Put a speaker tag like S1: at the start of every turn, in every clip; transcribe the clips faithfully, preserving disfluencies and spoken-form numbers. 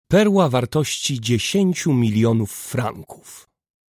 S1: Perła wartości dziesięciu milionów franków.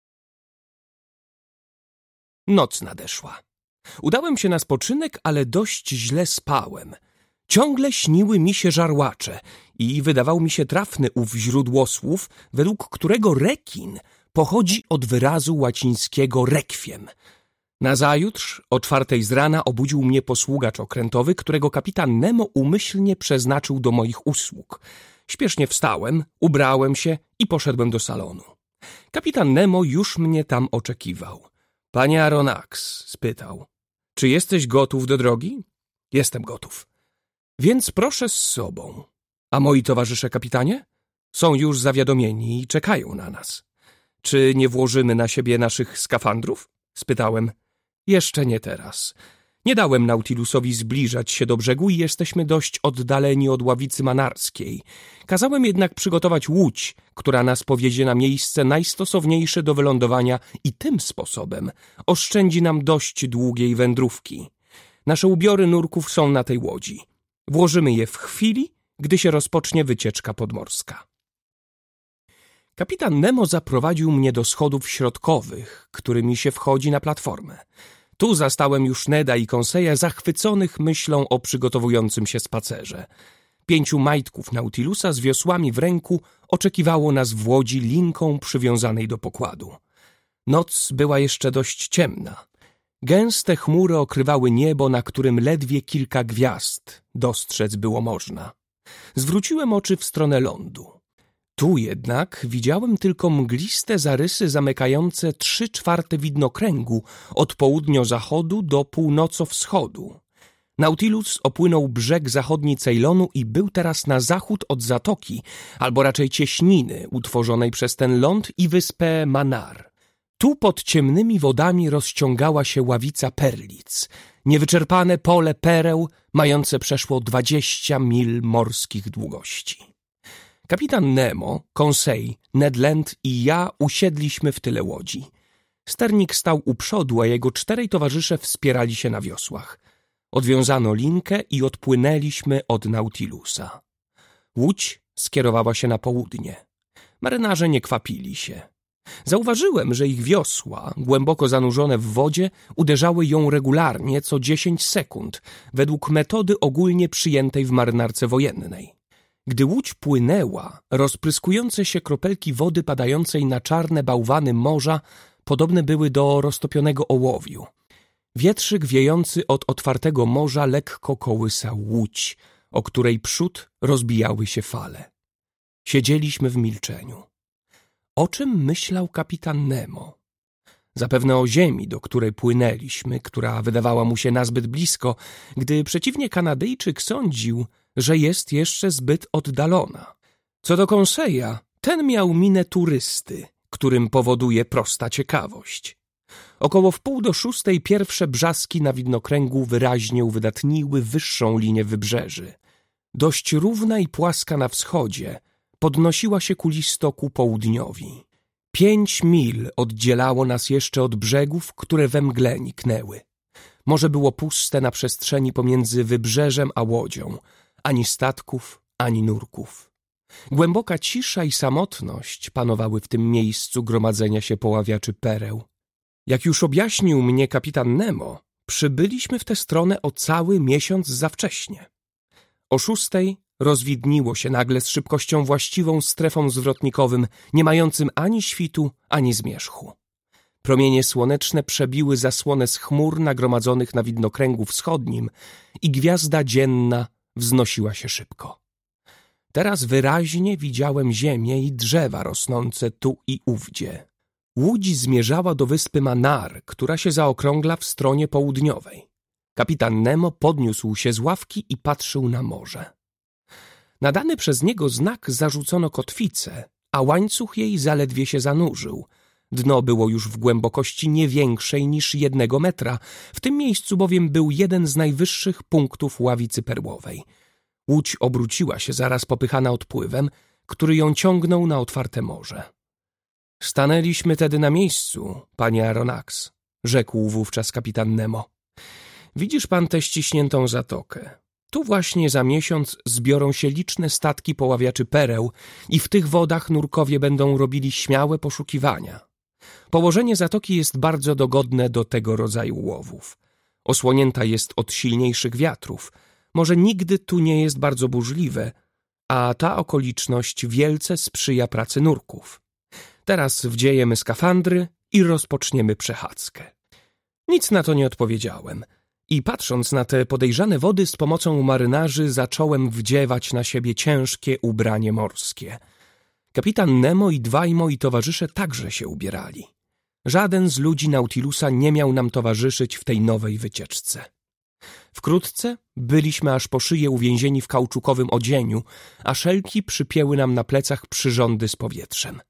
S1: Noc nadeszła. Udałem się na spoczynek, ale dość źle spałem. Ciągle śniły mi się żarłacze i wydawał mi się trafny ów źródłosłów, według którego rekin pochodzi od wyrazu łacińskiego requiem. Nazajutrz o czwartej z rana obudził mnie posługacz okrętowy, którego kapitan Nemo umyślnie przeznaczył do moich usług. Śpiesznie wstałem, ubrałem się i poszedłem do salonu. Kapitan Nemo już mnie tam oczekiwał. — Panie Aronnax — spytał — czy jesteś gotów do drogi? — Jestem gotów. — Więc proszę z sobą. — A moi towarzysze, kapitanie? — Są już zawiadomieni i czekają na nas. — Czy nie włożymy na siebie naszych skafandrów? — spytałem. — Jeszcze nie teraz. Nie dałem Nautilusowi zbliżać się do brzegu i jesteśmy dość oddaleni od ławicy manarskiej. Kazałem jednak przygotować łódź, która nas powiezie na miejsce najstosowniejsze do wylądowania i tym sposobem oszczędzi nam dość długiej wędrówki. Nasze ubiory nurków są na tej łodzi. Włożymy je w chwili, gdy się rozpocznie wycieczka podmorska. Kapitan Nemo zaprowadził mnie do schodów środkowych, którymi się wchodzi na platformę. Tu zastałem już Neda i Conseilla zachwyconych myślą o przygotowującym się spacerze. Pięciu majtków Nautilusa z wiosłami w ręku oczekiwało nas w łodzi linką przywiązanej do pokładu. Noc była jeszcze dość ciemna. Gęste chmury okrywały niebo, na którym ledwie kilka gwiazd dostrzec było można. Zwróciłem oczy w stronę lądu. Tu jednak widziałem tylko mgliste zarysy zamykające trzy czwarte widnokręgu od południo-zachodu do północo-wschodu. Nautilus opłynął brzeg zachodni Ceylonu i był teraz na zachód od zatoki, albo raczej cieśniny utworzonej przez ten ląd i wyspę Manar. Tu pod ciemnymi wodami rozciągała się ławica perlic, niewyczerpane pole pereł mające przeszło dwadzieścia mil morskich długości. Kapitan Nemo, Conseil, Ned Land i ja usiedliśmy w tyle łodzi. Sternik stał u przodu, a jego czterej towarzysze wspierali się na wiosłach. Odwiązano linkę i odpłynęliśmy od Nautilusa. Łódź skierowała się na południe. Marynarze nie kwapili się. Zauważyłem, że ich wiosła, głęboko zanurzone w wodzie, uderzały ją regularnie co dziesięć sekund, według metody ogólnie przyjętej w marynarce wojennej. Gdy łódź płynęła, rozpryskujące się kropelki wody padającej na czarne bałwany morza podobne były do roztopionego ołowiu. Wietrzyk wiejący od otwartego morza lekko kołysał łódź, o której przód rozbijały się fale. Siedzieliśmy w milczeniu. O czym myślał kapitan Nemo? Zapewne o ziemi, do której płynęliśmy, która wydawała mu się nazbyt blisko, gdy przeciwnie Kanadyjczyk sądził, że jest jeszcze zbyt oddalona. Co do Conseilla, ten miał minę turysty, którym powoduje prosta ciekawość. Około wpół do szóstej pierwsze brzaski na widnokręgu wyraźnie uwydatniły wyższą linię wybrzeży. Dość równa i płaska na wschodzie, podnosiła się kulisto ku południowi. Pięć mil oddzielało nas jeszcze od brzegów, które we mgle niknęły. Morze było puste na przestrzeni pomiędzy wybrzeżem a łodzią. Ani statków, ani nurków. Głęboka cisza i samotność panowały w tym miejscu gromadzenia się poławiaczy pereł. Jak już objaśnił mnie kapitan Nemo, przybyliśmy w tę stronę o cały miesiąc za wcześnie. O szóstej rozwidniło się nagle z szybkością właściwą strefom zwrotnikowym, nie mającym ani świtu, ani zmierzchu. Promienie słoneczne przebiły zasłonę z chmur nagromadzonych na widnokręgu wschodnim i gwiazda dzienna wznosiła się szybko. Teraz wyraźnie widziałem ziemię i drzewa rosnące tu i ówdzie. Łódź zmierzała do wyspy Manar, która się zaokrągla w stronie południowej. Kapitan Nemo podniósł się z ławki i patrzył na morze. Na dany przez niego znak zarzucono kotwicę, a łańcuch jej zaledwie się zanurzył. Dno było już w głębokości nie większej niż jednego metra, w tym miejscu bowiem był jeden z najwyższych punktów ławicy perłowej. Łódź obróciła się zaraz popychana odpływem, który ją ciągnął na otwarte morze. Stanęliśmy tedy na miejscu, panie Aronnax, rzekł wówczas kapitan Nemo. Widzisz pan tę ściśniętą zatokę. Tu właśnie za miesiąc zbiorą się liczne statki poławiaczy pereł i w tych wodach nurkowie będą robili śmiałe poszukiwania. Położenie zatoki jest bardzo dogodne do tego rodzaju łowów. Osłonięta jest od silniejszych wiatrów. Może nigdy tu nie jest bardzo burzliwe, a ta okoliczność wielce sprzyja pracy nurków. Teraz wdziejemy skafandry i rozpoczniemy przechadzkę. Nic na to nie odpowiedziałem i patrząc na te podejrzane wody z pomocą marynarzy zacząłem wdziewać na siebie ciężkie ubranie morskie. Kapitan Nemo i dwaj moi towarzysze także się ubierali. Żaden z ludzi Nautilusa nie miał nam towarzyszyć w tej nowej wycieczce. Wkrótce byliśmy aż po szyję uwięzieni w kauczukowym odzieniu, a szelki przypięły nam na plecach przyrządy z powietrzem.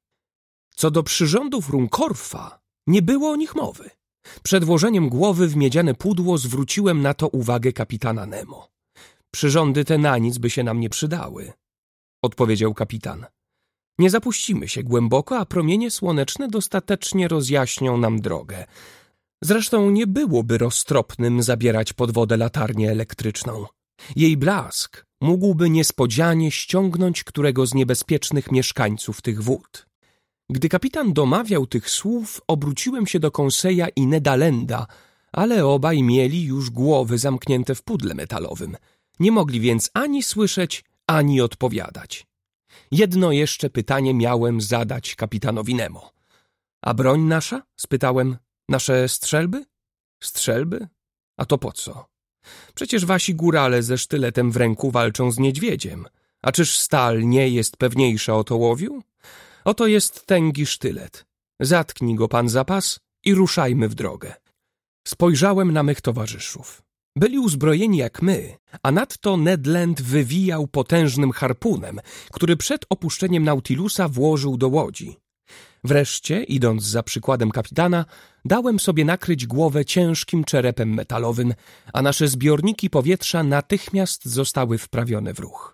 S1: Co do przyrządów Runkorfa, nie było o nich mowy. Przed włożeniem głowy w miedziane pudło zwróciłem na to uwagę kapitana Nemo. Przyrządy te na nic by się nam nie przydały, odpowiedział kapitan. Nie zapuścimy się głęboko, a promienie słoneczne dostatecznie rozjaśnią nam drogę. Zresztą nie byłoby roztropnym zabierać pod wodę latarnię elektryczną. Jej blask mógłby niespodzianie ściągnąć którego z niebezpiecznych mieszkańców tych wód. Gdy kapitan domawiał tych słów, obróciłem się do Conseilla i Neda Landa, ale obaj mieli już głowy zamknięte w pudle metalowym. Nie mogli więc ani słyszeć, ani odpowiadać. Jedno jeszcze pytanie miałem zadać kapitanowi Nemo. A broń nasza? Spytałem. Nasze strzelby? Strzelby? A to po co? Przecież wasi górale ze sztyletem w ręku walczą z niedźwiedziem. A czyż stal nie jest pewniejsza od ołowiu? Oto jest tęgi sztylet. Zatknij go pan za pas i ruszajmy w drogę. Spojrzałem na mych towarzyszów. Byli uzbrojeni jak my, a nadto Ned Land wywijał potężnym harpunem, który przed opuszczeniem Nautilusa włożył do łodzi. Wreszcie, idąc za przykładem kapitana, dałem sobie nakryć głowę ciężkim czerepem metalowym, a nasze zbiorniki powietrza natychmiast zostały wprawione w ruch.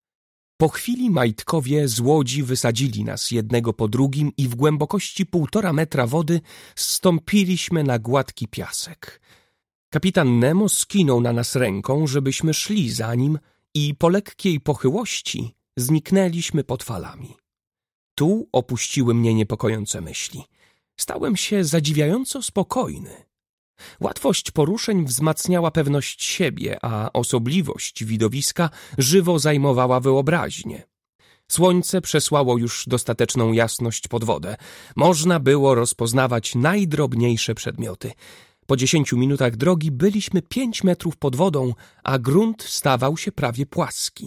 S1: Po chwili majtkowie z łodzi wysadzili nas jednego po drugim i w głębokości półtora metra wody zstąpiliśmy na gładki piasek. Kapitan Nemo skinął na nas ręką, żebyśmy szli za nim i po lekkiej pochyłości zniknęliśmy pod falami. Tu opuściły mnie niepokojące myśli. Stałem się zadziwiająco spokojny. Łatwość poruszeń wzmacniała pewność siebie, a osobliwość widowiska żywo zajmowała wyobraźnię. Słońce przesłało już dostateczną jasność pod wodę. Można było rozpoznawać najdrobniejsze przedmioty. Po dziesięciu minutach drogi byliśmy pięć metrów pod wodą, a grunt stawał się prawie płaski.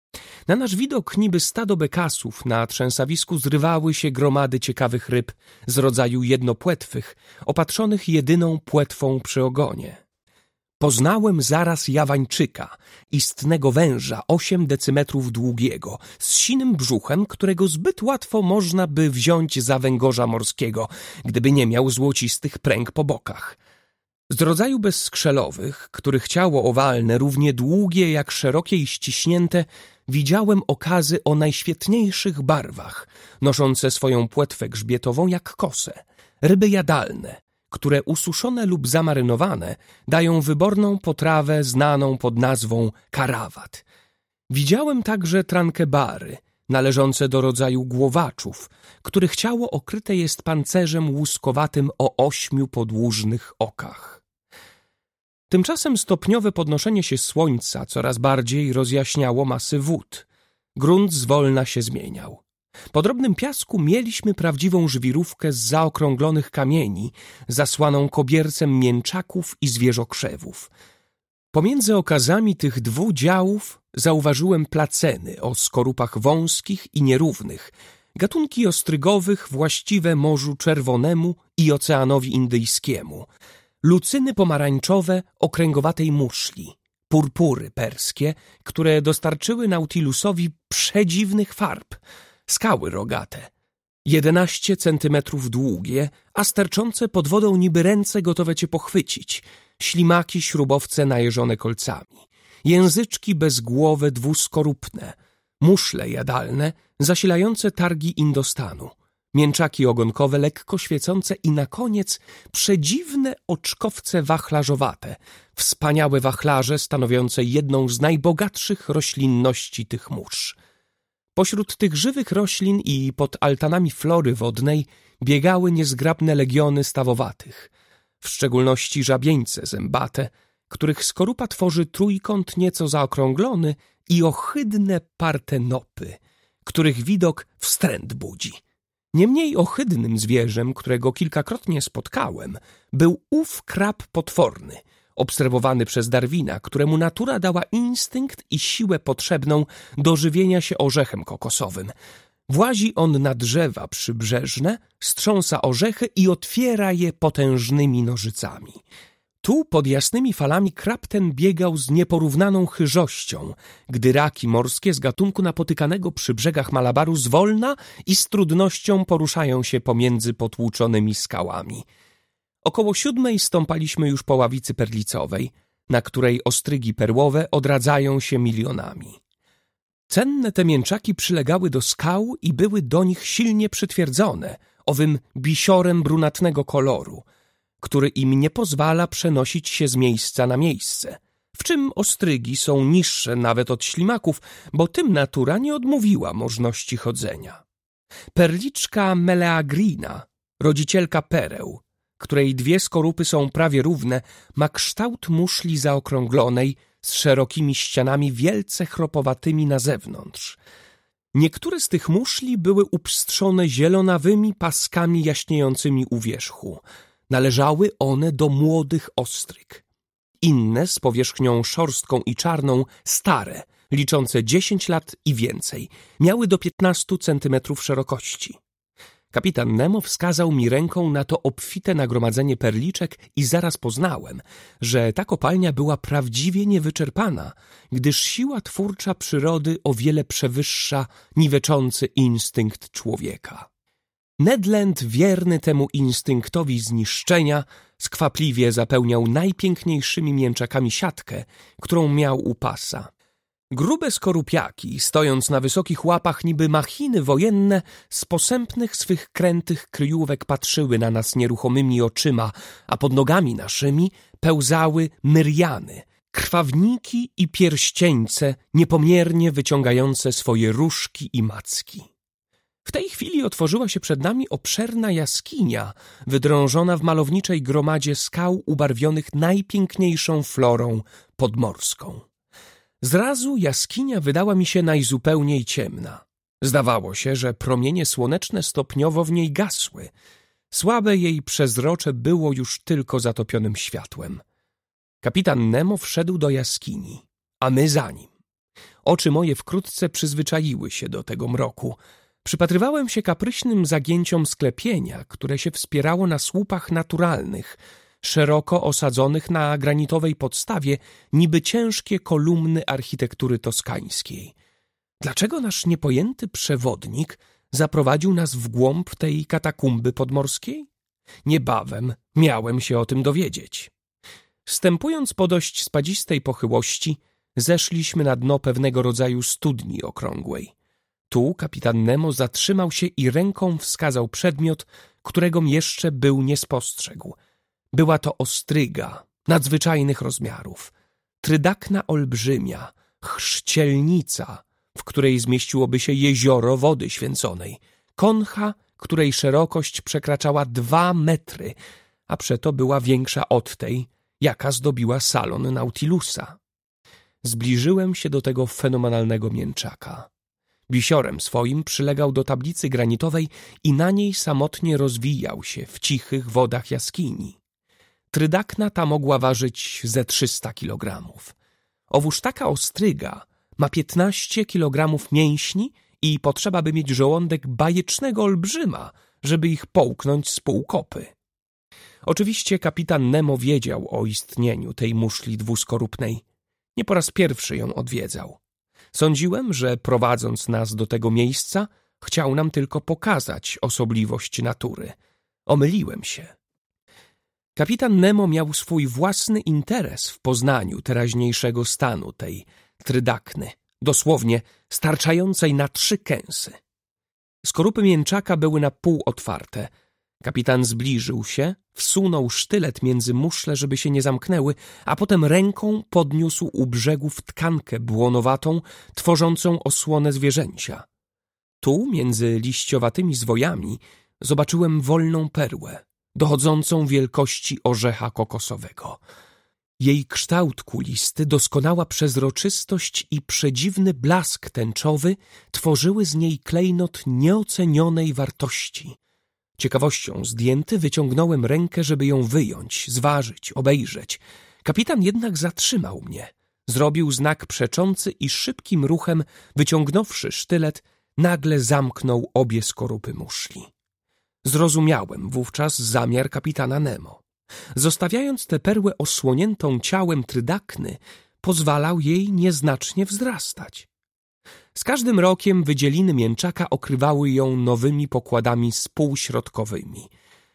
S1: Na nasz widok niby stado bekasów na trzęsawisku zrywały się gromady ciekawych ryb z rodzaju jednopłetwych, opatrzonych jedyną płetwą przy ogonie. Poznałem zaraz jawańczyka, istnego węża osiem decymetrów długiego, z sinym brzuchem, którego zbyt łatwo można by wziąć za węgorza morskiego, gdyby nie miał złocistych pręg po bokach. Z rodzaju bezskrzelowych, których ciało owalne, równie długie jak szerokie i ściśnięte, widziałem okazy o najświetniejszych barwach, noszące swoją płetwę grzbietową jak kosę, ryby jadalne, które ususzone lub zamarynowane dają wyborną potrawę znaną pod nazwą karawat. Widziałem także trankebary, należące do rodzaju głowaczów, których ciało okryte jest pancerzem łuskowatym o ośmiu podłużnych okach. Tymczasem stopniowe podnoszenie się słońca coraz bardziej rozjaśniało masy wód. Grunt zwolna się zmieniał. Po drobnym piasku mieliśmy prawdziwą żwirówkę z zaokrąglonych kamieni, zasłaną kobiercem mięczaków i zwierzokrzewów. Pomiędzy okazami tych dwóch działów zauważyłem placeny o skorupach wąskich i nierównych, gatunki ostrygowych właściwe Morzu Czerwonemu i Oceanowi Indyjskiemu, lucyny pomarańczowe okręgowatej muszli, purpury perskie, które dostarczyły Nautilusowi przedziwnych farb, skały rogate, jedenaście centymetrów długie, a sterczące pod wodą niby ręce gotowe cię pochwycić, ślimaki śrubowce najeżone kolcami, języczki bezgłowe dwuskorupne, muszle jadalne zasilające targi Indostanu, mięczaki ogonkowe lekko świecące i na koniec przedziwne oczkowce wachlarzowate, wspaniałe wachlarze stanowiące jedną z najbogatszych roślinności tych mórz. Pośród tych żywych roślin i pod altanami flory wodnej biegały niezgrabne legiony stawowatych, w szczególności żabieńce zębate, których skorupa tworzy trójkąt nieco zaokrąglony, i ohydne partenopy, których widok wstręt budzi. Niemniej ohydnym zwierzem, którego kilkakrotnie spotkałem, był ów krab potworny, obserwowany przez Darwina, któremu natura dała instynkt i siłę potrzebną do żywienia się orzechem kokosowym. Włazi on na drzewa przybrzeżne, strząsa orzechy i otwiera je potężnymi nożycami. Tu pod jasnymi falami krab ten biegał z nieporównaną chyżością, gdy raki morskie z gatunku napotykanego przy brzegach Malabaru zwolna i z trudnością poruszają się pomiędzy potłuczonymi skałami. Około siódmej stąpaliśmy już po ławicy perlicowej, na której ostrygi perłowe odradzają się milionami. Cenne te mięczaki przylegały do skał i były do nich silnie przytwierdzone owym bisiorem brunatnego koloru, który im nie pozwala przenosić się z miejsca na miejsce, w czym ostrygi są niższe nawet od ślimaków, bo tym natura nie odmówiła możności chodzenia. Perliczka meleagrina, rodzicielka pereł, której dwie skorupy są prawie równe, ma kształt muszli zaokrąglonej z szerokimi ścianami wielce chropowatymi na zewnątrz. Niektóre z tych muszli były upstrzone zielonawymi paskami jaśniejącymi u wierzchu. Należały one do młodych ostryg. Inne z powierzchnią szorstką i czarną, stare, liczące dziesięć lat i więcej, miały do piętnastu centymetrów szerokości. Kapitan Nemo wskazał mi ręką na to obfite nagromadzenie perliczek i zaraz poznałem, że ta kopalnia była prawdziwie niewyczerpana, gdyż siła twórcza przyrody o wiele przewyższa niweczący instynkt człowieka. Ned Land, wierny temu instynktowi zniszczenia, skwapliwie zapełniał najpiękniejszymi mięczakami siatkę, którą miał u pasa. Grube skorupiaki, stojąc na wysokich łapach niby machiny wojenne, z posępnych swych krętych kryjówek patrzyły na nas nieruchomymi oczyma, a pod nogami naszymi pełzały myriany, krwawniki i pierścieńce niepomiernie wyciągające swoje różki i macki. W tej chwili otworzyła się przed nami obszerna jaskinia, wydrążona w malowniczej gromadzie skał ubarwionych najpiękniejszą florą podmorską. Zrazu jaskinia wydała mi się najzupełniej ciemna. Zdawało się, że promienie słoneczne stopniowo w niej gasły. Słabe jej przezrocze było już tylko zatopionym światłem. Kapitan Nemo wszedł do jaskini, a my za nim. Oczy moje wkrótce przyzwyczaiły się do tego mroku. Przypatrywałem się kapryśnym zagięciom sklepienia, które się wspierało na słupach naturalnych, szeroko osadzonych na granitowej podstawie, niby ciężkie kolumny architektury toskańskiej. Dlaczego nasz niepojęty przewodnik zaprowadził nas w głąb tej katakumby podmorskiej? Niebawem miałem się o tym dowiedzieć. Stępując po dość spadzistej pochyłości, zeszliśmy na dno pewnego rodzaju studni okrągłej. Tu kapitan Nemo zatrzymał się i ręką wskazał przedmiot, którego jeszcze był nie spostrzegł. Była to ostryga nadzwyczajnych rozmiarów, trydakna olbrzymia, chrzcielnica, w której zmieściłoby się jezioro wody święconej, koncha, której szerokość przekraczała dwa metry, a przeto była większa od tej, jaka zdobiła salon Nautilusa. Zbliżyłem się do tego fenomenalnego mięczaka. Bisiorem swoim przylegał do tablicy granitowej i na niej samotnie rozwijał się w cichych wodach jaskini. Trydakna ta mogła ważyć ze trzysta kilogramów. Owóż taka ostryga ma piętnaście kilogramów mięśni i potrzeba by mieć żołądek bajecznego olbrzyma, żeby ich połknąć z pół kopy. Oczywiście kapitan Nemo wiedział o istnieniu tej muszli dwuskorupnej. Nie po raz pierwszy ją odwiedzał. Sądziłem, że prowadząc nas do tego miejsca, chciał nam tylko pokazać osobliwość natury. Omyliłem się. Kapitan Nemo miał swój własny interes w poznaniu teraźniejszego stanu tej trydakny, dosłownie starczającej na trzy kęsy. Skorupy mięczaka były na pół otwarte. Kapitan zbliżył się, wsunął sztylet między muszle, żeby się nie zamknęły, a potem ręką podniósł u brzegów tkankę błonowatą, tworzącą osłonę zwierzęcia. Tu, między liściowatymi zwojami, zobaczyłem wolną perłę, dochodzącą wielkości orzecha kokosowego. Jej kształt kulisty, doskonała przezroczystość i przedziwny blask tęczowy tworzyły z niej klejnot nieocenionej wartości. Ciekawością zdjęty wyciągnąłem rękę, żeby ją wyjąć, zważyć, obejrzeć. Kapitan jednak zatrzymał mnie. Zrobił znak przeczący i szybkim ruchem, wyciągnąwszy sztylet, nagle zamknął obie skorupy muszli. Zrozumiałem wówczas zamiar kapitana Nemo. Zostawiając tę perłę osłoniętą ciałem trydakny, pozwalał jej nieznacznie wzrastać. Z każdym rokiem wydzieliny mięczaka okrywały ją nowymi pokładami spółśrodkowymi.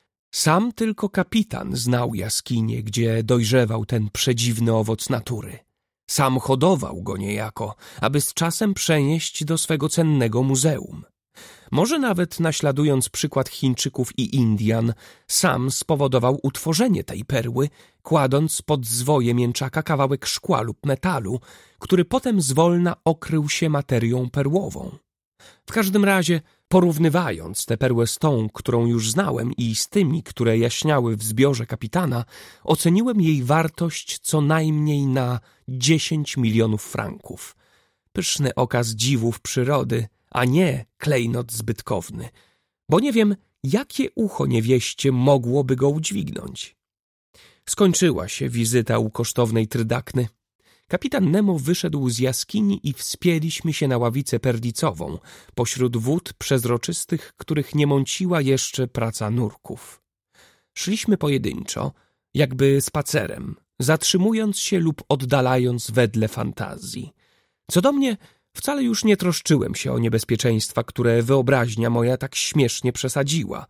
S1: Sam tylko kapitan znał jaskinię, gdzie dojrzewał ten przedziwny owoc natury. Sam hodował go niejako, aby z czasem przenieść do swego cennego muzeum. Może nawet naśladując przykład Chińczyków i Indian, sam spowodował utworzenie tej perły, kładąc pod zwoje mięczaka kawałek szkła lub metalu, który potem zwolna okrył się materią perłową. W każdym razie, porównywając tę perłę z tą, którą już znałem, i z tymi, które jaśniały w zbiorze kapitana, oceniłem jej wartość co najmniej na dziesięć milionów franków. Pyszny okaz dziwów przyrody, a nie klejnot zbytkowny, bo nie wiem, jakie ucho niewieście mogłoby go udźwignąć. Skończyła się wizyta u kosztownej trydakny. Kapitan Nemo wyszedł z jaskini i wspięliśmy się na ławicę perlicową, pośród wód przezroczystych, których nie mąciła jeszcze praca nurków. Szliśmy pojedynczo, jakby spacerem, zatrzymując się lub oddalając wedle fantazji. Co do mnie, wcale już nie troszczyłem się o niebezpieczeństwa, które wyobraźnia moja tak śmiesznie przesadziła.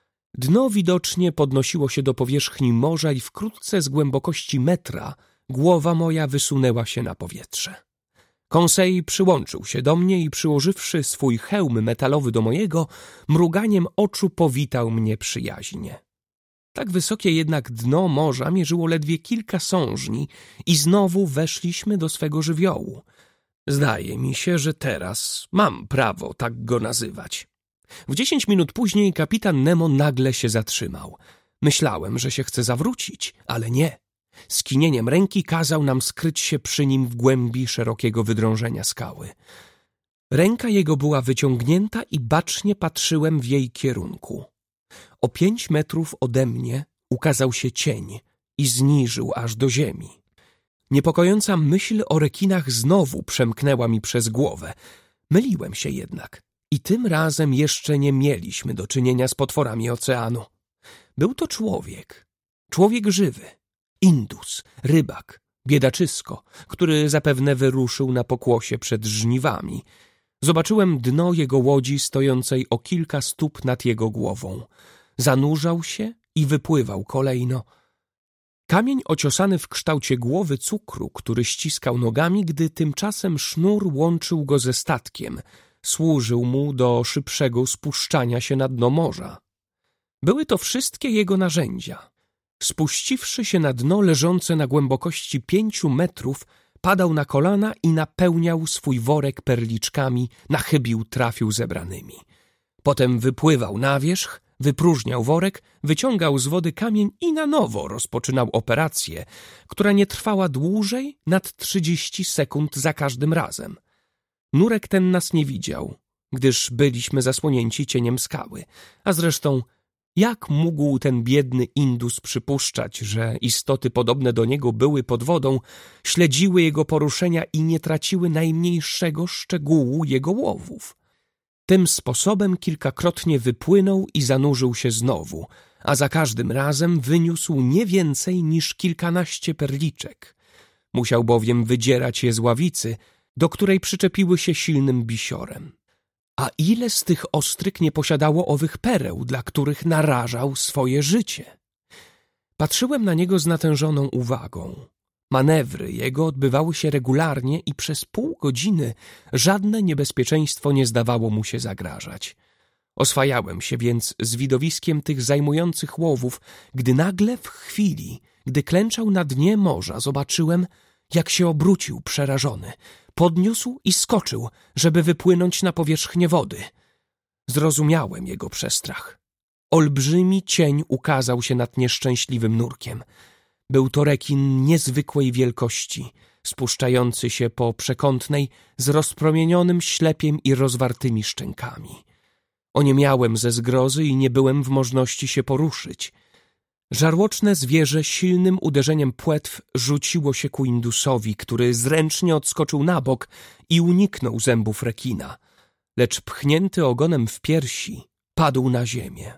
S1: Dno widocznie podnosiło się do powierzchni morza i wkrótce z głębokości metra głowa moja wysunęła się na powietrze. Conseil przyłączył się do mnie i przyłożywszy swój hełm metalowy do mojego, mruganiem oczu powitał mnie przyjaźnie. Tak wysokie jednak dno morza mierzyło ledwie kilka sążni i znowu weszliśmy do swego żywiołu. Zdaje mi się, że teraz mam prawo tak go nazywać. W dziesięć minut później kapitan Nemo nagle się zatrzymał. Myślałem, że się chce zawrócić, ale nie. Skinieniem ręki kazał nam skryć się przy nim w głębi szerokiego wydrążenia skały. Ręka jego była wyciągnięta i bacznie patrzyłem w jej kierunku. O pięć metrów ode mnie ukazał się cień i zniżył aż do ziemi. Niepokojąca myśl o rekinach znowu przemknęła mi przez głowę. Myliłem się jednak i tym razem jeszcze nie mieliśmy do czynienia z potworami oceanu. Był to człowiek, człowiek żywy, Indus, rybak, biedaczysko, który zapewne wyruszył na pokłosie przed żniwami. Zobaczyłem dno jego łodzi stojącej o kilka stóp nad jego głową. Zanurzał się i wypływał kolejno. Kamień ociosany w kształcie głowy cukru, który ściskał nogami, gdy tymczasem sznur łączył go ze statkiem, służył mu do szybszego spuszczania się na dno morza. Były to wszystkie jego narzędzia. Spuściwszy się na dno leżące na głębokości pięciu metrów, padał na kolana i napełniał swój worek perliczkami, na chybił trafił zebranymi. Potem wypływał na wierzch, wypróżniał worek, wyciągał z wody kamień i na nowo rozpoczynał operację, która nie trwała dłużej nad trzydzieści sekund za każdym razem. Nurek ten nas nie widział, gdyż byliśmy zasłonięci cieniem skały, a zresztą jak mógł ten biedny Indus przypuszczać, że istoty podobne do niego były pod wodą, śledziły jego poruszenia i nie traciły najmniejszego szczegółu jego łowów? Tym sposobem kilkakrotnie wypłynął i zanurzył się znowu, a za każdym razem wyniósł nie więcej niż kilkanaście perliczek. Musiał bowiem wydzierać je z ławicy, do której przyczepiły się silnym bisiorem. A ile z tych ostryg nie posiadało owych pereł, dla których narażał swoje życie? Patrzyłem na niego z natężoną uwagą. Manewry jego odbywały się regularnie i przez pół godziny żadne niebezpieczeństwo nie zdawało mu się zagrażać. Oswajałem się więc z widowiskiem tych zajmujących łowów, gdy nagle w chwili, gdy klęczał na dnie morza, zobaczyłem, jak się obrócił przerażony. Podniósł i skoczył, żeby wypłynąć na powierzchnię wody. Zrozumiałem jego przestrach. Olbrzymi cień ukazał się nad nieszczęśliwym nurkiem. Był to rekin niezwykłej wielkości, spuszczający się po przekątnej z rozpromienionym ślepiem i rozwartymi szczękami. Oniemiałem ze zgrozy i nie byłem w możności się poruszyć. Żarłoczne zwierzę silnym uderzeniem płetw rzuciło się ku Indusowi, który zręcznie odskoczył na bok i uniknął zębów rekina, lecz pchnięty ogonem w piersi padł na ziemię.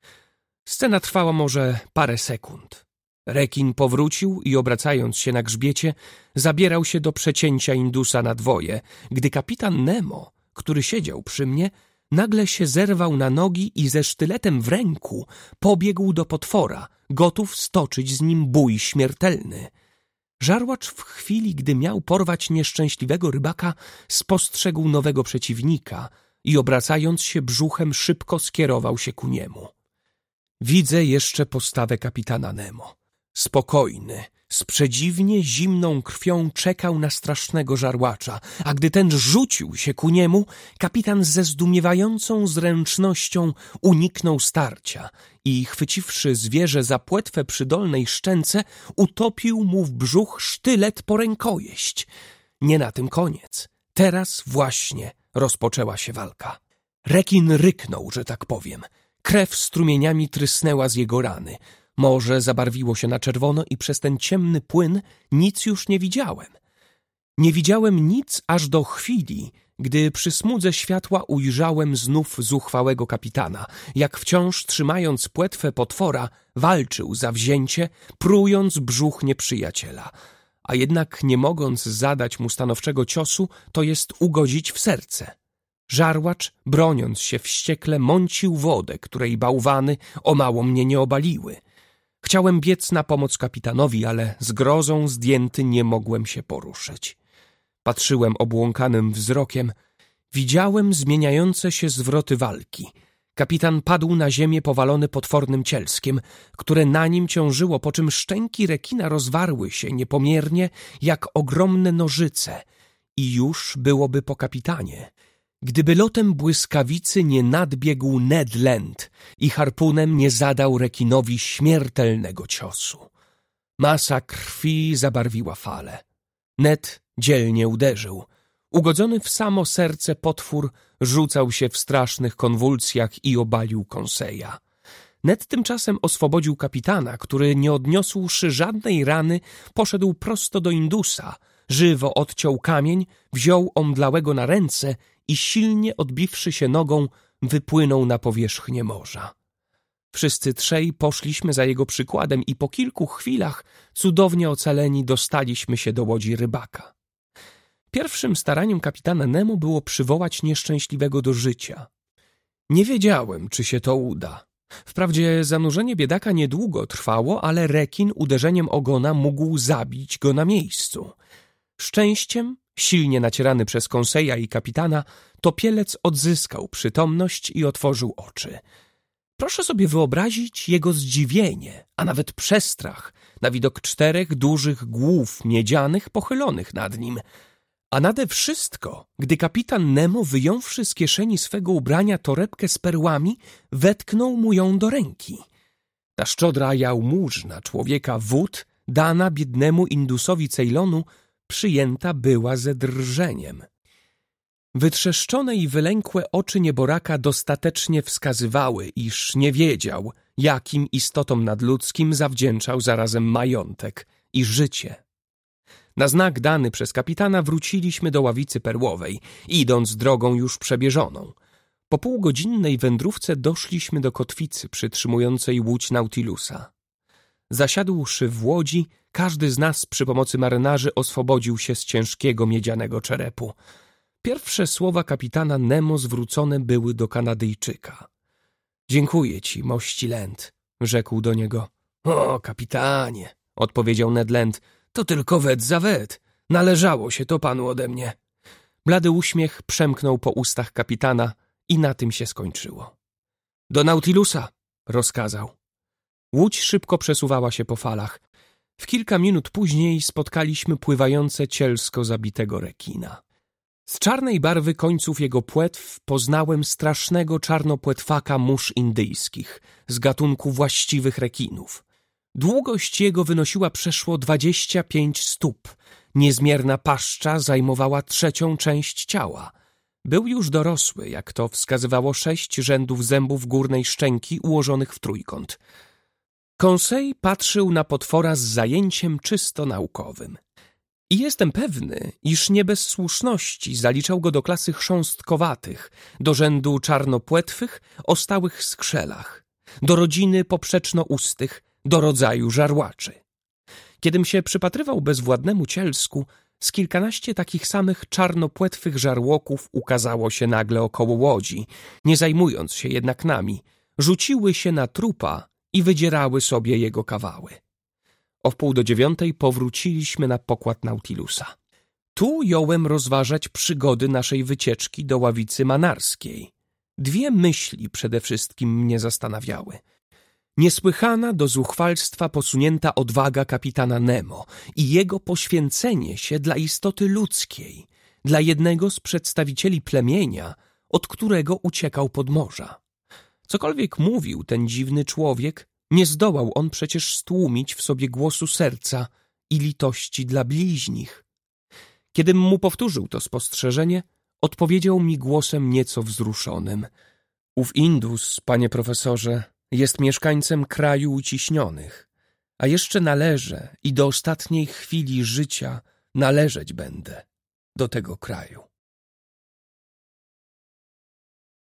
S1: Scena trwała może parę sekund. Rekin powrócił i obracając się na grzbiecie, zabierał się do przecięcia Indusa na dwoje, gdy kapitan Nemo, który siedział przy mnie, nagle się zerwał na nogi i ze sztyletem w ręku pobiegł do potwora, gotów stoczyć z nim bój śmiertelny. Żarłacz w chwili, gdy miał porwać nieszczęśliwego rybaka, spostrzegł nowego przeciwnika i obracając się brzuchem szybko skierował się ku niemu. Widzę jeszcze postawę kapitana Nemo. Spokojny, z przedziwnie zimną krwią czekał na strasznego żarłacza, a gdy ten rzucił się ku niemu, kapitan ze zdumiewającą zręcznością uniknął starcia i, chwyciwszy zwierzę za płetwę przy dolnej szczęce, utopił mu w brzuch sztylet po rękojeść. Nie na tym koniec. Teraz właśnie rozpoczęła się walka. Rekin ryknął, że tak powiem. Krew strumieniami trysnęła z jego rany. Morze zabarwiło się na czerwono i przez ten ciemny płyn nic już nie widziałem. Nie widziałem nic aż do chwili, gdy przy smudze światła ujrzałem znów zuchwałego kapitana, jak wciąż trzymając płetwę potwora walczył zawzięcie, prując brzuch nieprzyjaciela, a jednak nie mogąc zadać mu stanowczego ciosu, to jest ugodzić w serce. Żarłacz, broniąc się wściekle, mącił wodę, której bałwany o mało mnie nie obaliły. Chciałem biec na pomoc kapitanowi, ale zgrozą zdjęty nie mogłem się poruszyć. Patrzyłem obłąkanym wzrokiem. Widziałem zmieniające się zwroty walki. Kapitan padł na ziemię powalony potwornym cielskiem, które na nim ciążyło, po czym szczęki rekina rozwarły się niepomiernie jak ogromne nożyce i już byłoby po kapitanie, gdyby lotem błyskawicy nie nadbiegł Ned Land i harpunem nie zadał rekinowi śmiertelnego ciosu. Masa krwi zabarwiła falę. Ned dzielnie uderzył. Ugodzony w samo serce potwór rzucał się w strasznych konwulsjach i obalił Conseilla. Ned tymczasem oswobodził kapitana, który, nie odniosłszy żadnej rany, poszedł prosto do Indusa, żywo odciął kamień, wziął omdlałego na ręce i silnie odbiwszy się nogą, wypłynął na powierzchnię morza. Wszyscy trzej poszliśmy za jego przykładem i po kilku chwilach, cudownie ocaleni, dostaliśmy się do łodzi rybaka. Pierwszym staraniem kapitana Nemo było przywołać nieszczęśliwego do życia. Nie wiedziałem, czy się to uda. Wprawdzie zanurzenie biedaka niedługo trwało, ale rekin uderzeniem ogona mógł zabić go na miejscu. Szczęściem, silnie nacierany przez Conseilla i kapitana, topielec odzyskał przytomność i otworzył oczy. Proszę sobie wyobrazić jego zdziwienie, a nawet przestrach na widok czterech dużych głów miedzianych pochylonych nad nim, a nade wszystko, gdy kapitan Nemo, wyjąwszy z kieszeni swego ubrania torebkę z perłami, wetknął mu ją do ręki. Ta szczodra jałmużna człowieka wód, dana biednemu Indusowi Ceylonu, przyjęta była ze drżeniem. Wytrzeszczone i wylękłe oczy nieboraka dostatecznie wskazywały, iż nie wiedział, jakim istotom nadludzkim zawdzięczał zarazem majątek i życie. Na znak dany przez kapitana wróciliśmy do ławicy perłowej, idąc drogą już przebieżoną. Po półgodzinnej wędrówce doszliśmy do kotwicy przytrzymującej łódź Nautilusa. Zasiadłszy w łodzi, każdy z nas przy pomocy marynarzy oswobodził się z ciężkiego miedzianego czerepu. Pierwsze słowa kapitana Nemo zwrócone były do Kanadyjczyka. Dziękuję ci, mości Land, rzekł do niego. O, kapitanie, odpowiedział Ned Land, to tylko wet za wet. Należało się to panu ode mnie. Blady uśmiech przemknął po ustach kapitana i na tym się skończyło. Do Nautilusa, rozkazał. Łódź szybko przesuwała się po falach. W kilka minut później spotkaliśmy pływające cielsko zabitego rekina. Z czarnej barwy końców jego płetw poznałem strasznego czarnopłetwaka mórz indyjskich z gatunku właściwych rekinów. Długość jego wynosiła przeszło dwadzieścia pięć stóp. Niezmierna paszcza zajmowała trzecią część ciała. Był już dorosły, jak to wskazywało sześć rzędów zębów górnej szczęki ułożonych w trójkąt. Conseil patrzył na potwora z zajęciem czysto naukowym. I jestem pewny, iż nie bez słuszności zaliczał go do klasy chrząstkowatych, do rzędu czarnopłetwych o stałych skrzelach, do rodziny poprzecznoustych, do rodzaju żarłaczy. Kiedym się przypatrywał bezwładnemu cielsku, z kilkanaście takich samych czarnopłetwych żarłoków ukazało się nagle około łodzi, nie zajmując się jednak nami, rzuciły się na trupa i wydzierały sobie jego kawały. O wpół do dziewiątej powróciliśmy na pokład Nautilusa. Tu jąłem rozważać przygody naszej wycieczki do ławicy manarskiej. Dwie myśli przede wszystkim mnie zastanawiały. Niesłychana do zuchwalstwa posunięta odwaga kapitana Nemo i jego poświęcenie się dla istoty ludzkiej, dla jednego z przedstawicieli plemienia, od którego uciekał pod morza. Cokolwiek mówił ten dziwny człowiek, nie zdołał on przecież stłumić w sobie głosu serca i litości dla bliźnich. Kiedym mu powtórzył to spostrzeżenie, odpowiedział mi głosem nieco wzruszonym. Ów Indus, panie profesorze, jest mieszkańcem kraju uciśnionych, a jeszcze należę i do ostatniej chwili życia należeć będę do tego kraju.